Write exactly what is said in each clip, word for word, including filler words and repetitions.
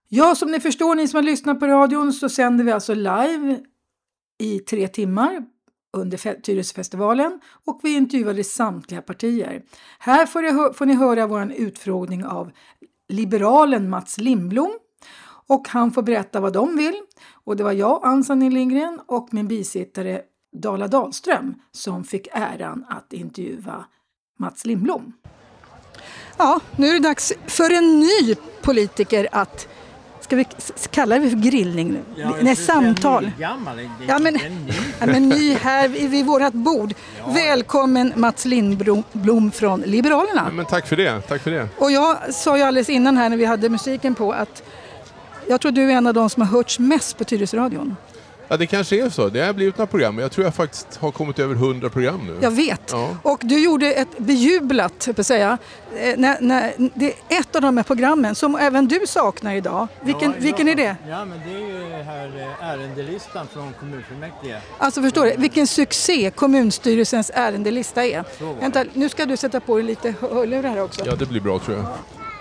Ja, som ni förstår, ni som har lyssnat på radion, så sänder vi alltså live i tre timmar under Tyresöfestivalen och vi intervjuade samtliga partier. Här får, jag, får ni höra vår utfrågning av liberalen Mats Lindblom och han får berätta vad de vill. Och det var jag, Ann-Sanne Lindgren, och min bisittare Dala Dahlström som fick äran att intervjua Mats Lindblom. Ja, nu är det dags för en ny politiker att, ska vi kalla det för grillning nu? Ja, Nej, samtal. Gammal, det, ja, men, ny. ja, men ny här vid, vid vårt bord. Ja. Välkommen Mats Lindblom från Liberalerna. Ja, men tack för det, tack för det. Och jag sa ju alldeles innan här när vi hade musiken på att jag tror du är en av de som har hörts mest på Tyresöradion. Ja, det kanske är så. Det har blivit några program. Jag tror jag faktiskt har kommit över hundra program nu. Jag vet. Ja. Och du gjorde ett bejublat, på att säga, när, när, det är ett av de här programmen som även du saknar idag. Vilken, ja, vilken ja. är det? Ja, men det är ju här ärendelistan från kommunfullmäktige. Alltså förstår du, vilken succé kommunstyrelsens ärendelista är. Vänta, nu ska du sätta på dig lite hörlurar här också. Ja, det blir bra tror jag.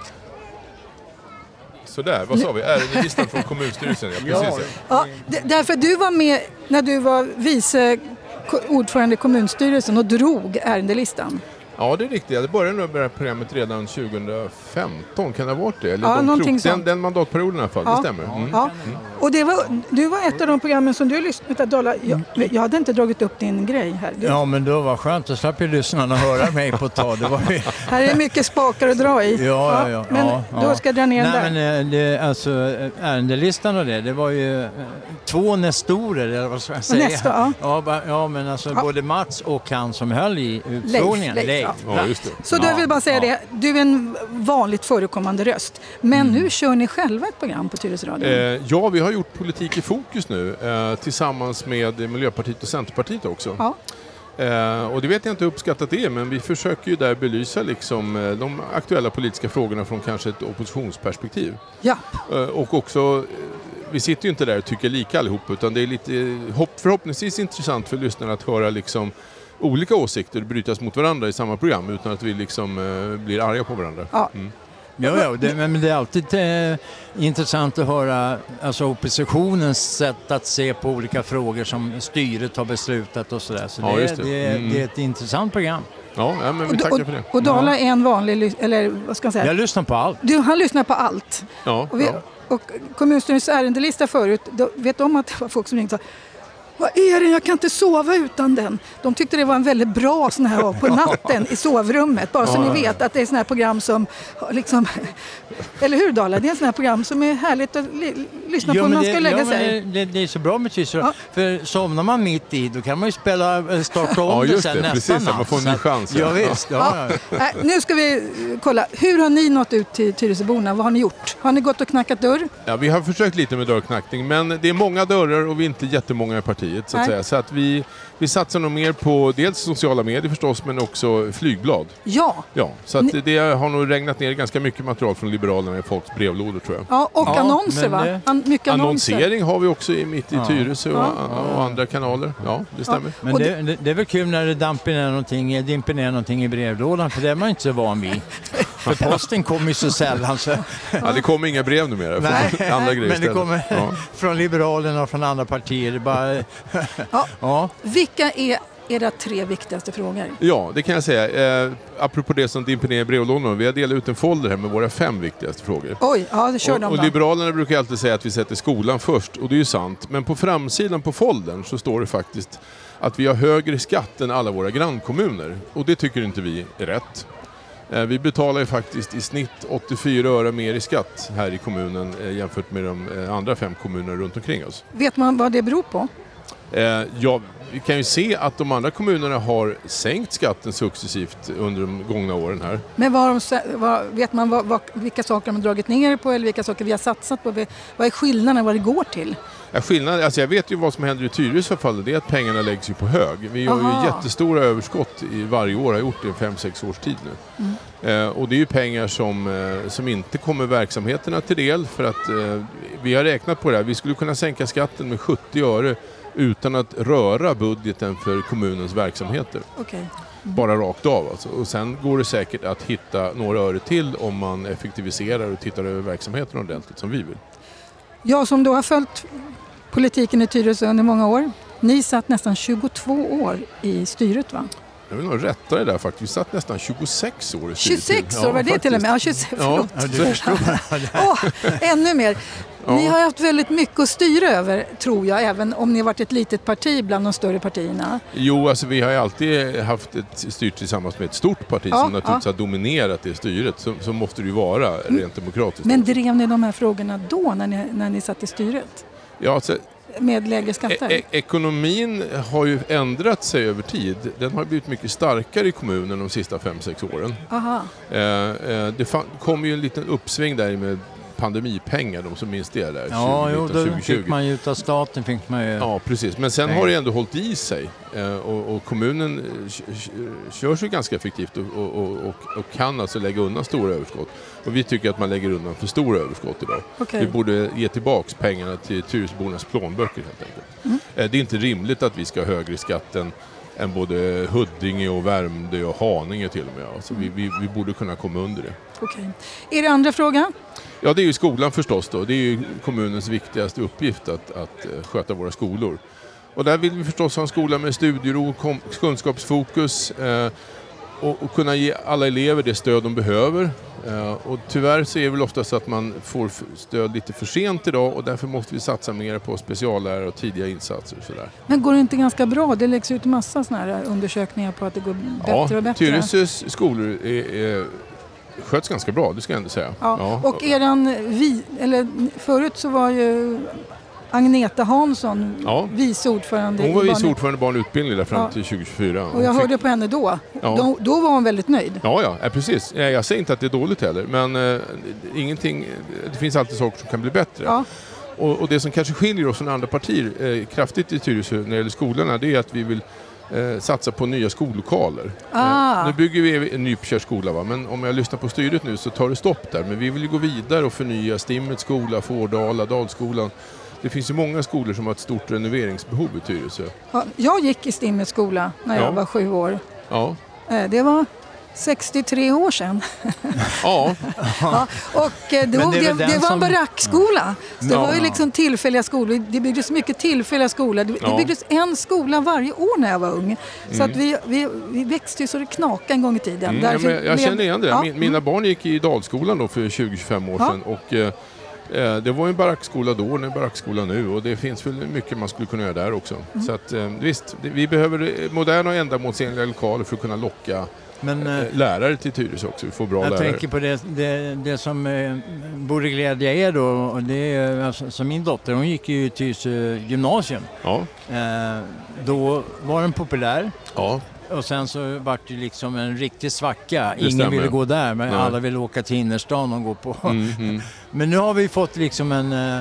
Sådär, vad sa vi? Ärendelistan från kommunstyrelsen, ja precis. Ja, d- därför du var med när du var vice ordförande i kommunstyrelsen och drog ärendelistan. Ja, det är riktigt. Det började med det här programmet redan tjugohundrafemton, kan det ha varit det? Eller ja, de någonting klok- sånt. Den, den mandatperioden i alla fall, ja. det stämmer. Mm. Ja. Mm. Och det var, du var ett av de programmen som du lyssnade på. Jag, jag hade inte dragit upp din grej här. Du... Ja, men då var skönt. Då slapp ju lyssnarna höra mig på ett tag. Det var ju... Här är mycket spakar att dra i. Ja, ja, ja. Men ja, då ska jag dra ner den där. Nej, men det, alltså, ärendelistan och det, det var ju eh, två nestorer, eller vad ska jag säga? Nästa, ja. Ja, ba, ja, men alltså ja. både Mats och han som höll i utfrågningen. Leif, Leif, Leif. ja. Ja, just det. Så då vill jag bara säga ja. det, du är en vanligt förekommande röst. Men mm. nu kör ni själva ett program på Tyresöradion. Eh, ja, vi har gjort Politik i fokus nu eh, tillsammans med Miljöpartiet och Centerpartiet också. Ja. Eh, och det vet jag inte hur uppskattat det är, men vi försöker ju där belysa liksom, eh, de aktuella politiska frågorna från kanske ett oppositionsperspektiv. Ja. Eh, och också, eh, vi sitter ju inte där och tycker lika allihop, utan det är lite eh, hopp, förhoppningsvis intressant för lyssnarna att höra liksom olika åsikter brytas mot varandra i samma program utan att vi liksom eh, blir arga på varandra. Ja. Mm. Ja, ja det, men det är alltid eh, intressant att höra alltså, oppositionens sätt att se på olika frågor som styret har beslutat och sådär. Så ja, det, just det. Det, Mm. det är ett intressant program. Ja, ja, men vi Och, tackar och, för det. och Dala är en vanlig, eller vad ska man säga? Jag lyssnar på allt. Du, han lyssnar på allt. Ja, Och, vi, ja. och kommunstyrelsens ärendelista förut, då vet de att det var folk som ringde och sa vad är det? Jag kan inte sova utan den. De tyckte det var en väldigt bra sån här på natten i sovrummet. Bara så ja, ni ja. vet att det är sån här program som liksom, eller hur Dala? Det är en sån här program som är härligt att li- lyssna Jo, på när man det, ska lägga ja, sig. men det, det är så bra med Tyresö. Ja. För somnar man mitt i, då kan man ju spela, starta om Ja, det just sen det, nästa precis, natt. man får en ny Så att- chans, ja. Ja, visst. Ja. Ja. Äh, nu ska vi eh, kolla. Hur har ni nått ut till Tyresöborna? Vad har ni gjort? Har ni gått och knackat dörr? Ja, vi har försökt lite med dörrknackning, men det är många dörrar och vi är inte jättemånga i partiet. Så, att Nej. säga. Så att vi, vi satsar nog mer på dels sociala medier förstås, men också flygblad. Ja. Ja, så att Ni- det har nog regnat ner ganska mycket material från Liberalerna i folks brevlådor tror jag. Ja, och Ja, annonser men va? det- An- mycket annonser. Annonsering har vi också i, mitt i Ja. Tyresö och, Ja. och andra kanaler. Ja, det stämmer. Men Och det, det, det är väl kul när det damper ner någonting, dimper ner någonting i brevlådan, för det är man inte så van vid. För posten kommer ju så sällan. Så. Ja, det kommer inga brev numera. Nej, för andra grejer men det istället. kommer Ja. från Liberalerna och från andra partier. Det bara, Ja. ja. Vilka är era tre viktigaste frågor? Ja, det kan jag säga. Eh, apropå det som dimper ner i brevlådorna. Vi har delat ut en folder här med våra fem viktigaste frågor. Oj, ja det kör Och, de och då. Liberalerna brukar alltid säga att vi sätter skolan först, och det är ju sant. Men på framsidan på foldern så står det faktiskt att vi har högre skatt än alla våra grannkommuner. Och det tycker inte vi är rätt. Eh, vi betalar ju faktiskt i snitt åttiofyra öre mer i skatt här i kommunen eh, jämfört med de eh, andra fem kommunerna runt omkring oss. Vet man vad det beror på? Eh, ja, vi kan ju se att de andra kommunerna har sänkt skatten successivt under de gångna åren här. Men vad har de, sa- vad, vet man vad, vad, vilka saker de har dragit ner på eller vilka saker vi har satsat på? Vad är skillnaden, vad det går till? Ja, skillnad, alltså jag vet ju vad som händer i Tyresö fall, det är att pengarna läggs ju på hög. Vi har Aha. ju jättestora överskott i varje år, har gjort det i fem sex års tid nu. Mm. Eh, och det är ju pengar som, eh, som inte kommer verksamheterna till del, för att eh, vi har räknat på det här. Vi skulle kunna sänka skatten med sjuttio öre utan att röra budgeten för kommunens verksamheter. Okej. bara rakt av. Alltså. Och sen går det säkert att hitta några öre till om man effektiviserar och tittar över verksamheten ordentligt som vi vill. Jag som då har följt politiken i Tyresö under många år. Ni satt nästan tjugotvå år i styret, va? Jag vill nog rätta det där faktiskt. Vi satt nästan tjugosex år i styret. tjugosex år, var det till och med? Ja, tjugosex, förlåt. Ja, du förstår. Åh, ännu mer. Ni Ja. har haft väldigt mycket att styra över, tror jag, även om ni har varit ett litet parti bland de större partierna. Jo, alltså vi har ju alltid haft ett styrt tillsammans med ett stort parti Ja, som naturligtvis ja. har dominerat det styret. Så, så måste det ju vara rent demokratiskt. Men drev ni de här frågorna då när ni, när ni satt i styret? Ja, alltså, Med lägre skatter? e- ekonomin har ju ändrat sig över tid. Den har blivit mycket starkare i kommunen de sista fem sex åren. Aha. Eh, eh, det fa- kom ju en liten uppsving där med pandemipengar, de som minns det där. Ja, jo, tjugonitton, då tjugohundratjugo. fick man ju utav staten, fick man ju... Ja, precis. Men sen Nej. har det ändå hållit i sig. Eh, och, och kommunen eh, k- k- kör sig ganska effektivt och, och, och, och, och kan alltså lägga undan stora överskott. Och vi tycker att man lägger undan för stora överskott idag. Okej. Vi borde ge tillbaks pengarna till Tyresöbornas plånböcker helt enkelt. Mm. Eh, det är inte rimligt att vi ska ha högre skatt än, än både Huddinge och Värmdö och Haninge till och med. Alltså vi, vi, vi borde kunna komma under det. Okej. Är det andra fråga? Ja, det är ju skolan förstås då. Det är ju kommunens viktigaste uppgift att, att eh, sköta våra skolor. Och där vill vi förstås ha en skola med studiero, kom, kunskapsfokus eh, och, och kunna ge alla elever det stöd de behöver. Eh, och tyvärr så är det väl ofta så att man får f- stöd lite för sent idag och därför måste vi satsa mer på speciallärare och tidiga insatser och sådär. Men går det inte ganska bra? Det läggs ut massa såna här undersökningar på att det går bättre Ja, och bättre. Tyresös skolor är, är, sköts ganska bra, det ska jag ändå säga. Ja. Och eran vi, eller förut så var ju Agneta Hansson Ja. vice ordförande. Hon var i vice barn- ordförande barn och utbildning där fram Ja. till tjugo tjugofyra. Och jag Hon hörde på henne då. Ja. då. Då var hon väldigt nöjd. Ja, ja, ja, precis. Jag, jag säger inte att det är dåligt heller, men eh, ingenting, det finns alltid saker som kan bli bättre. Ja. Och, och det som kanske skiljer oss från andra partier eh, kraftigt i Tyresö när det gäller skolorna, det är att vi vill eh, satsa på nya skollokaler. Ah. Eh, nu bygger vi en Nypkär skola, va? Men om jag lyssnar på styret nu så tar det stopp där. Men vi vill ju gå vidare och förnya Stimmets skola, Fårdala, Dalskolan. Det finns ju många skolor som har ett stort renoveringsbehov i Tyresö. Ja, jag gick i Stimmets skola när Ja. jag var sju år. Ja, Eh, Det var sextiotre år sedan. ja. Ja, och eh, det, Men var, det är det, väl det den var en som- barackskola. Så det Ja. var ju liksom tillfälliga skolor. Det byggdes mycket tillfälliga skolor. Det, Ja. det byggdes en skola varje år när jag var ung. Så Mm. att vi, vi, vi växte ju så det knakade en gång i tiden. Mm, ja, Därför men jag blev- känner igen det. Ja. Min, mina barn gick i Dalskolan då för tjugo till tjugofem år Ja. sedan. Och, eh, eh, det var en barackskola då och en barackskola nu. Och det finns väl mycket man skulle kunna göra där också. Mm. Så att, eh, visst, det, vi behöver moderna och ändamålsenliga lokaler för att kunna locka Men eh, eh, lärare till Tyresö också. Vi får bra jag lärare. tänker på det, det, det som eh, borde glädja er då, och det är alltså, som min dotter, hon gick ju till Tyresö gymnasium. Ja, Eh, då var den populär. ja. Och sen så var det liksom en riktig svacka. Det Ingen stämmer. ville gå där, men Nej. alla ville åka till innerstan och gå på. Mm, mm. Men nu har vi fått liksom en, eh,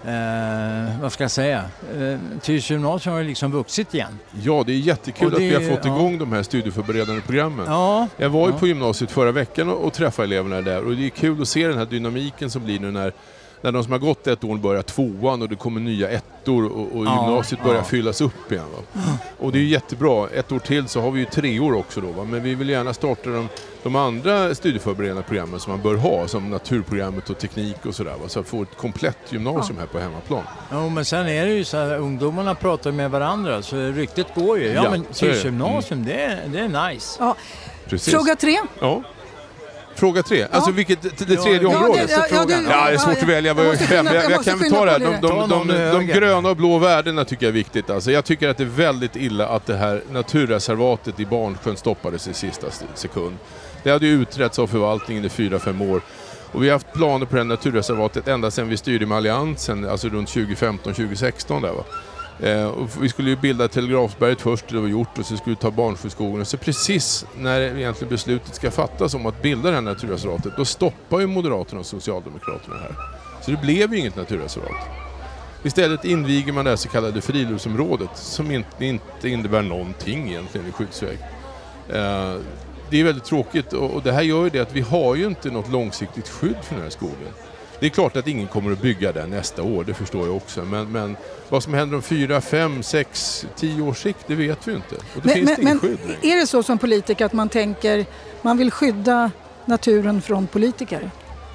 eh, vad ska jag säga, eh, Tyresö gymnasium har ju liksom vuxit igen. Ja, det är jättekul Och att det- vi har fått ja. igång de här studieförberedande programmen. Ja, Jag var ju ja. på gymnasiet förra veckan och, och träffade eleverna där och det är kul att se den här dynamiken som blir nu när, när de som har gått ett år börjar tvåan och det kommer nya ettor och, och Ja, gymnasiet börjar ja. fyllas upp igen. Va? Och det är ju jättebra. Ett år till så har vi ju tre år också då, va? Men vi vill gärna starta de, de andra studieförberedande programmen som man bör ha, som naturprogrammet och teknik och sådär. Va? Så att få ett komplett gymnasium här på hemmaplan. Jo, men sen är det ju så här, ungdomarna pratar med varandra så ryktet går ju. Ja, Ja, men så är det. Tyresö gymnasium, det, är, det är nice. Ja. Precis. Fråga tre. Ja. Fråga tre. Alltså vilket, det tredje Ja, Ja, området. det- ja, ja, det- Ja, det är svårt att välja. Jag måste Fem. skynda- Jag, jag jag måste kan väl skynda ta det här. på De, det. de, Ta de, någon de, de höger. gröna och blå värdena tycker jag är viktigt. Alltså, jag tycker att det är väldigt illa att det här naturreservatet i Barnsjön stoppades i sista st- sekund. Det hade ju utretts av förvaltningen i fyra, fem år. Och vi har haft planer på det här naturreservatet ända sedan vi styrde med Alliansen, alltså runt tjugo femton tjugo sexton där va. Eh, och vi skulle ju bilda Telegrafsberget först, det var gjort, och så skulle vi ta Barnsjöskogen. Så precis när egentligen beslutet ska fattas om att bilda det här naturreservatet, då stoppar ju Moderaterna och Socialdemokraterna här. Så det blev ju inget naturreservat. Istället inviger man det här så kallade friluftsområdet som inte, inte innebär någonting egentligen i skyddsväg. Eh, det är väldigt tråkigt och, och det här gör ju det att vi har ju inte något långsiktigt skydd för den här skogen. Det är klart att ingen kommer att bygga där nästa år, det förstår jag också. Men, men vad som händer om fyra, fem, sex, tio års sikt, det vet vi inte. Och då men finns men, det ingen men skydd längre. Är det så som politiker att man tänker, man vill skydda naturen från politiker?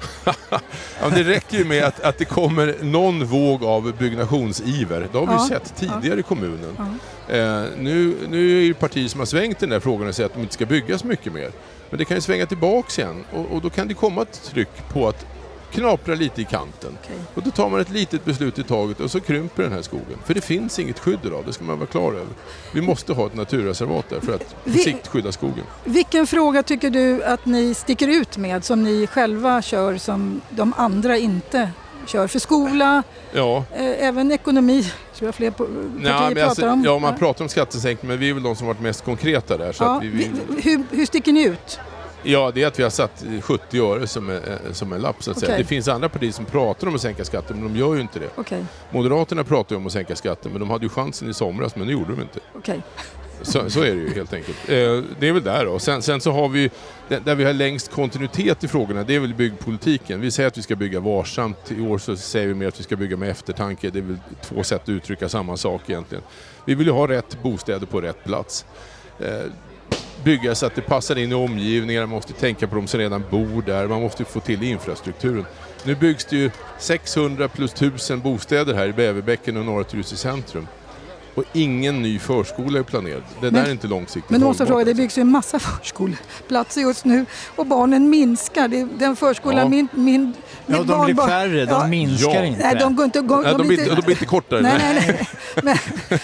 Ja, det räcker ju med att, att det kommer någon våg av byggnationsiver. Det har vi ja, ju sett tidigare ja. i kommunen. Ja. Eh, nu, nu är det ju partier som har svängt den där frågan och säger att de inte ska byggas mycket mer. Men det kan ju svänga tillbaka igen och, och då kan det komma ett tryck på att knapra lite i kanten. Okay. Och då tar man ett litet beslut i taget och så krymper den här skogen. För det finns inget skydd idag, det ska man vara klar över. Vi måste ha ett naturreservat där för att på Vi, sikt skydda skogen. Vilken fråga tycker du att ni sticker ut med som ni själva kör som de andra inte kör? För skola, ja. eh, även ekonomi, tror jag fler partier Nej, pratar alltså, om. ja, man pratar om skattesänkning, men vi är väl de som varit mest konkreta där. Så ja, att vi, vi, hur, hur sticker ni ut? Ja, det är att vi har satt sjuttio öre som en, som en lapp så att okay. säga. Det finns andra partier som pratar om att sänka skatten, men de gör ju inte det. Okay. Moderaterna pratar ju om att sänka skatten, men de hade ju chansen i somras, men det gjorde de inte. Okay. Så, så är det ju helt enkelt. Eh, det är väl där då. Sen, sen så har vi, där vi har längst kontinuitet i frågorna, det är väl byggpolitiken. Vi säger att vi ska bygga varsamt. I år så säger vi mer att vi ska bygga med eftertanke. Det är väl två sätt att uttrycka samma sak egentligen. Vi vill ju ha rätt bostäder på rätt plats. Eh, bygga så att det passar in i omgivningar, man måste tänka på de som redan bor där, man måste få till infrastrukturen. Nu byggs det ju sexhundra plus tusen bostäder här i Bäverbäcken och Norra Tyresö centrum. Och ingen ny förskola är planerad. Det men, där är inte långsiktigt. Men måste fråga, det byggs ju en massa förskoleplatser just nu och barnen minskar. Det, den förskolan, ja. min, min Ja, de barn, blir färre, de ja, minskar ja. inte. Nej, de går inte... De, nej, de, de, blir inte, de blir inte kortare. Nej, nej, nej.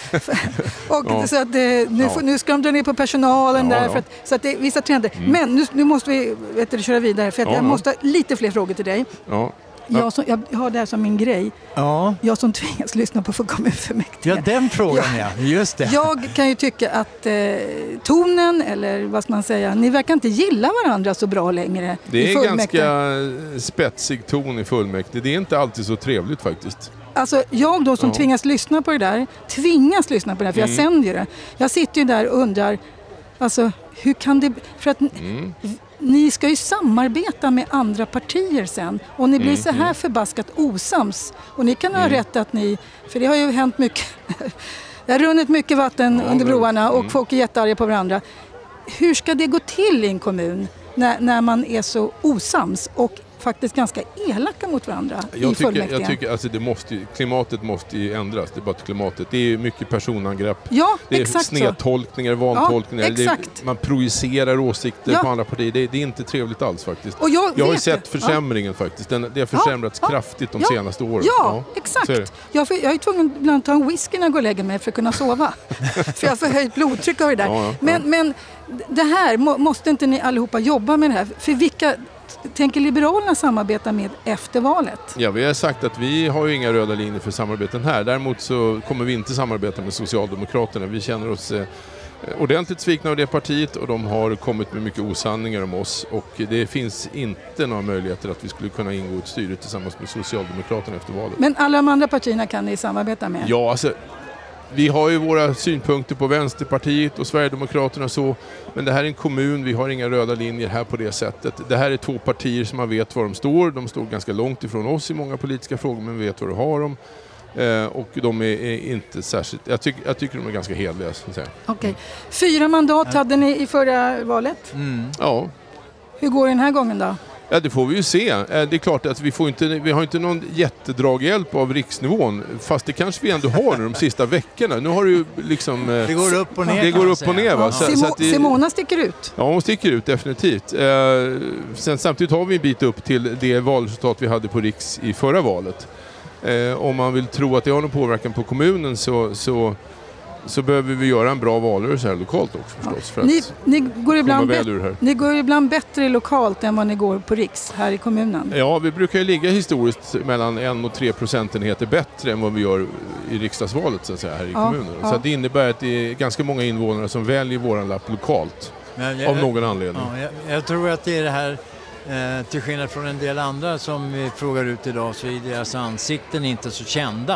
och ja. så att det, nu, ja. nu ska de dra ner på personalen ja, där. För att, så att det är vissa trender. Mm. Men nu, nu måste vi vet du, köra vidare för att ja, jag måste ha lite fler frågor till dig. Ja. Jag, som, jag har det här som min grej. Ja. Jag som tvingas lyssna på för kommunfullmäktige. Ja, den frågan ja. ja. Just det. Jag kan ju tycka att eh, tonen, eller vad ska man säga, ni verkar inte gilla varandra så bra längre. Det är ganska spetsig ton i fullmäktige. Det är inte alltid så trevligt faktiskt. Alltså jag då som ja. tvingas lyssna på det där, tvingas lyssna på det där, för mm. jag sänder ju det. Jag sitter ju där och undrar, alltså hur kan det, för att mm. ni ska ju samarbeta med andra partier sen och ni blir mm. så här förbaskat osams. Och ni kan ha mm. rätt att ni, för det har ju hänt mycket, det har runnit mycket vatten ja, under broarna och mm. folk är jättearga på varandra. Hur ska det gå till i en kommun när, när man är så osams och faktiskt ganska elaka mot varandra jag i tycker, fullmäktige? Jag tycker alltså det måste, klimatet måste ju ändras. Det är bara klimatet. Det är mycket personangrepp. Ja, det är exakt snedtolkningar, vantolkningar. Ja, exakt. Det är, man projicerar åsikter ja. på andra partier. Det, det är inte trevligt alls faktiskt. Och jag jag har ju vet sett det. försämringen ja. faktiskt. Den, det har försämrats ja. kraftigt de ja. senaste åren. Ja, ja. exakt. Jag, jag är tvungen ibland att ta en whisky när jag går och lägger mig för att kunna sova. för jag har förhöjt blodtryck av det där. Ja, ja, men, ja. men det här, må, måste inte ni allihopa jobba med det här? För vilka tänker Liberalerna samarbeta med efter valet? Ja, vi har sagt att vi har ju inga röda linjer för samarbeten här. Däremot så kommer vi inte samarbeta med Socialdemokraterna. Vi känner oss eh, ordentligt svikna av det partiet och de har kommit med mycket osanningar om oss. Och det finns inte några möjligheter att vi skulle kunna ingå ett styre tillsammans med Socialdemokraterna efter valet. Men alla de andra partierna kan ni samarbeta med? Ja, alltså... Vi har ju våra synpunkter på Vänsterpartiet och Sverigedemokraterna och så. Men det här är en kommun, vi har inga röda linjer här på det sättet. Det här är två partier som man vet var de står. De står ganska långt ifrån oss i många politiska frågor, men vi vet vad de har dem. Eh, och de är, är inte särskilt... Jag, tyck, jag tycker de är ganska hedliga, så att säga. Okej. Fyra mandat hade ni i förra valet. Mm. Ja. Hur går det den här gången då? Ja, det får vi ju se. Det är klart att vi, får inte, vi har inte någon jättedraghjälp av riksnivån, fast det kanske vi ändå har nu de sista veckorna. Nu har det ju liksom... Det går upp och ner. Det går upp och ner, va? Så, Simo, så att det, Simona sticker ut. Ja, hon sticker ut definitivt. Eh, sen samtidigt har vi en bit upp till det valresultat vi hade på riks i förra valet. Eh, om man vill tro att det har någon påverkan på kommunen så... så så behöver vi göra en bra valrörelse här lokalt också förstås. Ja. För att ni, ni, går ibland väl ur här. ni går ibland bättre lokalt än vad ni går på riks här i kommunen. Ja, vi brukar ju ligga historiskt mellan en och tre procentenheter bättre än vad vi gör i riksdagsvalet så att säga, här i ja, kommunen. Ja. Så det innebär att det är ganska många invånare som väljer våran lapp lokalt. Men jag, av någon anledning. Ja, jag, jag tror att det är det här, eh, till skillnad från en del andra som vi frågar ut idag, så är deras ansikten inte så kända.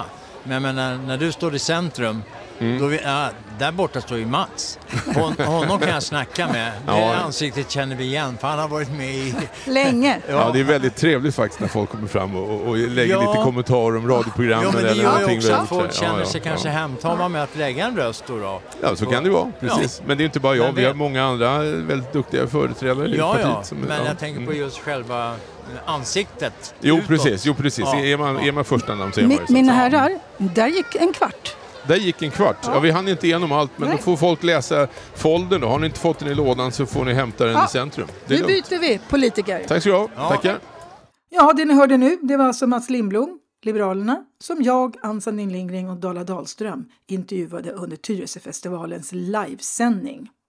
Men, men när, när du står i centrum, Mm. då vi, ja, där borta står ju Mats. Hon, honom kan jag snacka med. Det Ja. ansiktet känner vi igen, för han har varit med i... Länge. Ja, det är väldigt trevligt faktiskt när folk kommer fram och, och lägger Ja. lite kommentarer om radioprogrammen Ja, men det eller gör ju någonting. också vi har att gjort. folk känner Ja, sig ja, kanske ja. hemtama med att lägga en röst då. då. Ja, så kan det vara, precis. Men det är inte bara jag, Men vi har vet- många andra väldigt duktiga företrädare i Ja, partiet. ja, som- men ja. jag tänker på Mm. just själva ansiktet. Jo, utåt. precis. Jo, precis. Ja, Är man, ja. är man första namn så är man Mi- ju så att Mina säga. herrar, där gick en kvart. Där gick en kvart. Ja. vi hann inte igenom allt, men Nej. då får folk läsa foldern då. Har ni inte fått den i lådan så får ni hämta den Ja. i centrum. Det är Nu lugnt. byter vi politiker. Tack ska du ha. Ja. Tackar. Ja, det ni hörde nu, det var alltså Mats Lindblom, Liberalerna, som jag, Ann Sandin Lindgren och Dala Dahlström intervjuade under Tyresöfestivalens livesändning.